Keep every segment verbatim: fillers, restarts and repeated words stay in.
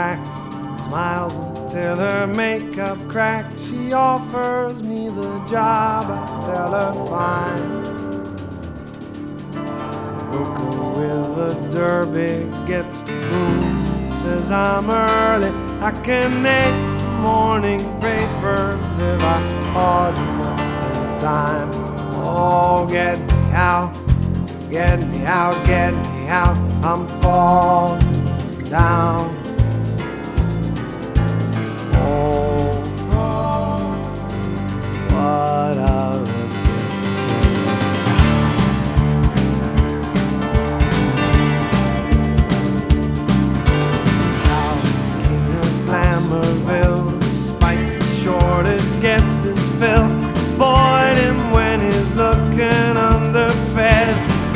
cracks, smiles until her makeup cracks. She offers me the job, I tell her fine. Worker with a derby gets the boom, says I'm early, I can make morning papers if I hard enough in time. Oh, get me out, get me out, get me out, I'm falling down. Oh, what a ridiculous town. South King of Glamourville, despite the shortage, gets his fill. Avoid him when he's looking underfed.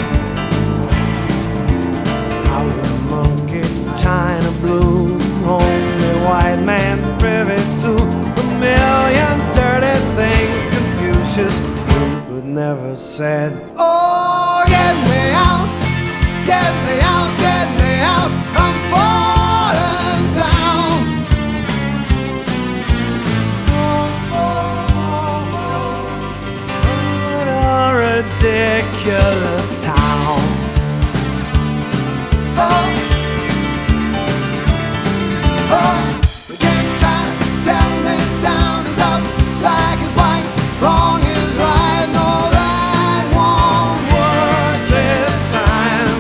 How the monkey, China blue, only white man's privy to a million dirty things Confucius knew but never said. Oh, get me out, get me out, get me out, I'm falling down. Oh, oh, oh, what a ridiculous town. Oh, oh, we can't try to tell me down is up, black is white, wrong is right. No, that won't work this time.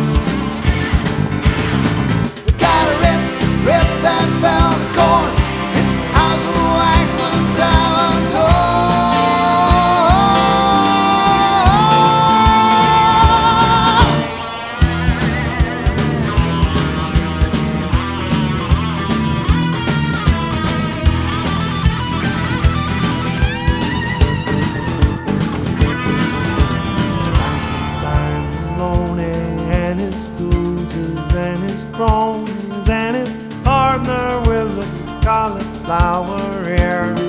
We gotta rip, rip that velvet cord. His house of wax must have a door. And his stooges and his cronies and his partner with a cauliflower ear.